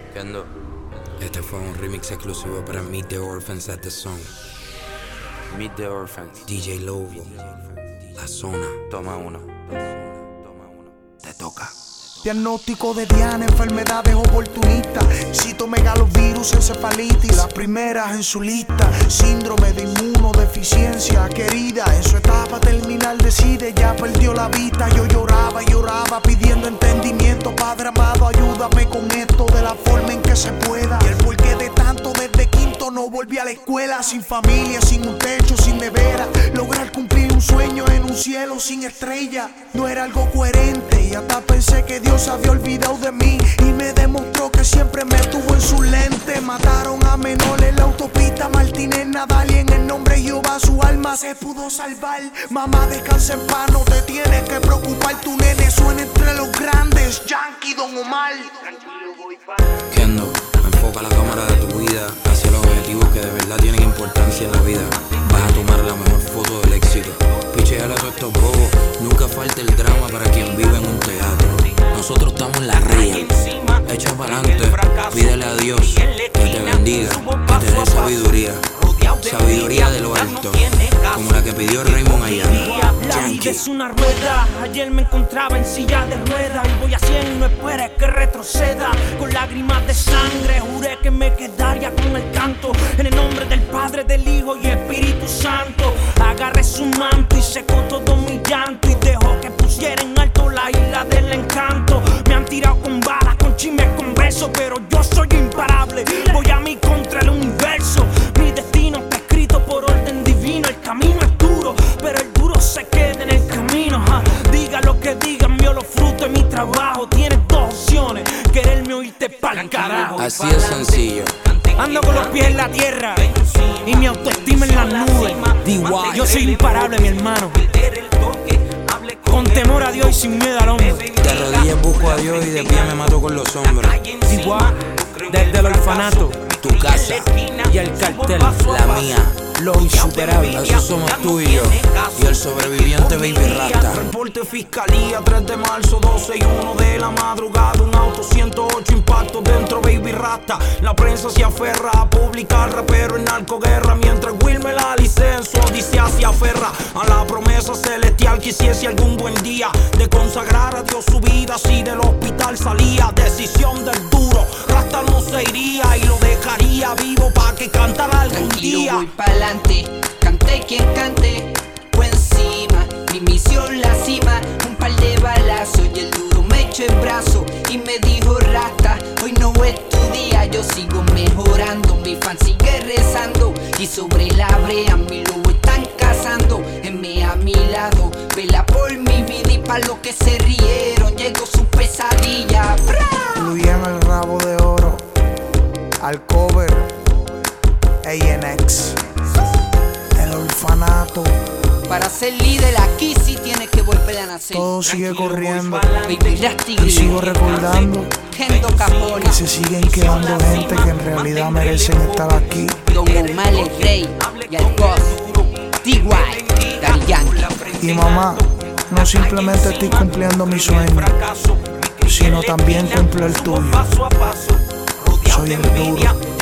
Kendo. Este fue un remix exclusivo para Meet the Orphans at the Song. Meet the Orphans. DJ Lobo. La zona. Toma uno. Te toca. Diagnóstico de Diana, enfermedades oportunistas, citomegalovirus, encefalitis, las primeras en su lista, síndrome de inmunodeficiencia, querida, en su etapa terminal decide, ya perdió la vista. Yo lloraba pidiendo entendimiento, Padre amado, ayúdame con esto de la forma en que se pueda. Y el porqué de tanto desde quinto no volví a la escuela, sin familia, sin un techo, sin nevera, lograr cumplir un sueño en un cielo sin estrella, no era algo coherente y hasta pensé que Dios había olvidado de mí y me demostró que siempre me tuvo en su lente. Mataron a menores en la autopista Martínez Nadal y en el nombre de Jehová su alma se pudo salvar. Mamá, descansa en paz, no te tienes que preocupar, tu nene suena entre los grandes, Yankee, Don Omar. Kendo, enfoca la cámara de tu vida hacia los objetivos que de verdad tienen importancia en la vida. Vas a tomar la mejor foto del éxito. Picheale a todos estos bobos, nunca falta el drama para quien vive en un teatro. Nosotros estamos en la real, echa para adelante, pídele a Dios que te bendiga, que te dé sabiduría, sabiduría de lo alto, como la que pidió Raymond Ayala. La vida es una rueda, ayer me encontraba en silla de ruedas y voy a 100 y no esperes que retroceda. Con lágrimas de sangre juré que me quedaría con el canto, en el nombre del Padre, del Hijo y Espíritu Santo. Agarré su manto y secó todo mi llanto y dejó que pusiera en alto la isla del encanto. Me han tirado con balas, con chismes, con besos, pero yo soy imparable, voy a mi contra el universo. Mi destino está escrito por orden divino, el camino es duro, pero el duro se queda en el camino. Diga lo que digan, mío los frutos de mi trabajo. Tienes dos opciones, quererme o irte pa'l carajo. Así es sencillo. Ando con los pies en la tierra y mi autoestima en las nubes. Yo soy imparable, mi hermano, con temor a Dios y sin miedo al hombre. De rodillas busco a Dios y de pie me mato con los hombres. Igual, desde el orfanato, Tu casa, y el cartel, la mía, lo insuperable. eso somos tú y yo, y el sobreviviente Baby Rasta. Reporte fiscalía, 3 de marzo, 12 y 1 de la madrugada. Un auto, 108 impactos dentro, Baby Rasta. La prensa se aferra a publicar rapero en narcoguerra, mientras Wilmer la licencia, odisea se aferra a la promesa celestial. Quisiese algún buen día de consagrar a Dios su vida, si del hospital salía. Decisión del duro, Rasta no se iría y lo dejaría vivo pa' que cantara algún Tranquilo, día. voy pa'lante, cante quien cante, fue encima, mi misión la cima, un par de balazos y el duro me echó el brazo y me dijo Rasta, hoy no es tu día, yo sigo mejorando, mi fan sigue rezando y sobre la brea mi lobo están cazando, M a mi lado, vela por mi vida y pa' los que se rieron, llegó su pesadilla. Fluía en el rabo de oro, al cover, ANX, el orfanato. Para ser líder aquí sí tienes que volver a nacer. Todo sigue corriendo Baby Rasta y sigo recordando Kendo Capone, que se siguen quedando gente que en realidad merecen estar aquí. Don Omar el Rey y el boss D.Y. Daddy Yankee. Y mamá, no simplemente estoy cumpliendo mi sueño, sino también cumplo el tuyo. Soy el duro.